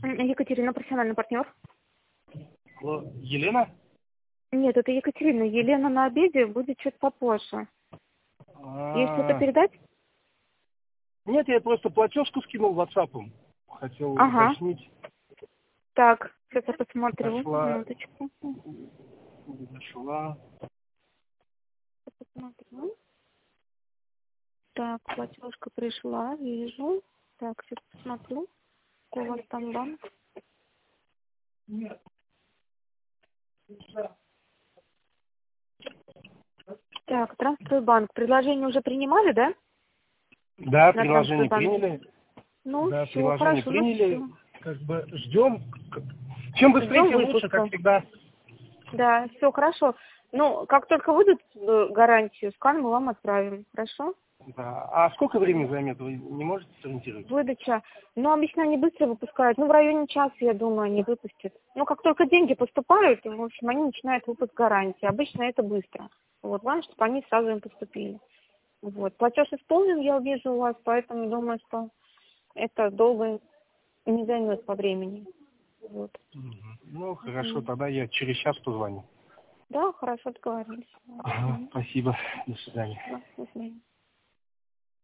Екатерина, профессиональный партнер. Алло, Елена? Нет, это Екатерина. Елена на обеде, будет чуть попозже. Ей что-то передать? Нет, я просто платежку скинул WhatsApp. Хотел уточнить. Так, сейчас я посмотрю. Дошла. Минуточку. Дошла. Посмотрю. Так, платежка пришла, вижу. Так, сейчас посмотрю. Какой у вас там банк? Так, Трансстройбанк. Предложение уже принимали, да? Да, На приложение Трансстройбанке. приняли. Ну, Да, все, приложение хорошо. приняли. Ну, Как бы ждем. Чем быстрее, ждем тем лучше, выпуска. как всегда. Да, все хорошо. Ну, как только выйдут гарантию, скан мы вам отправим. Хорошо? Да. А сколько времени займет? Вы не можете сориентировать? Выдача. Ну, обычно они быстро выпускают. Ну, в районе часа, я думаю, они выпустят. Ну, как только деньги поступают, в общем, они начинают выпуск гарантии. Обычно это быстро. Вот, главное, чтобы они сразу им поступили. Вот. Платеж исполнен, я вижу у вас, поэтому думаю, что это долго не займет по времени. Вот. Ну, хорошо, тогда я через час позвоню. Да, хорошо, договорились. Ага, спасибо. До свидания. Да, до свидания.